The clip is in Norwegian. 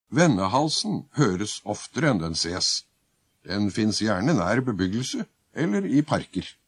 Vennehalsen høres oftere enn den ses. Den finnes gjerne nær bebyggelse eller i parker.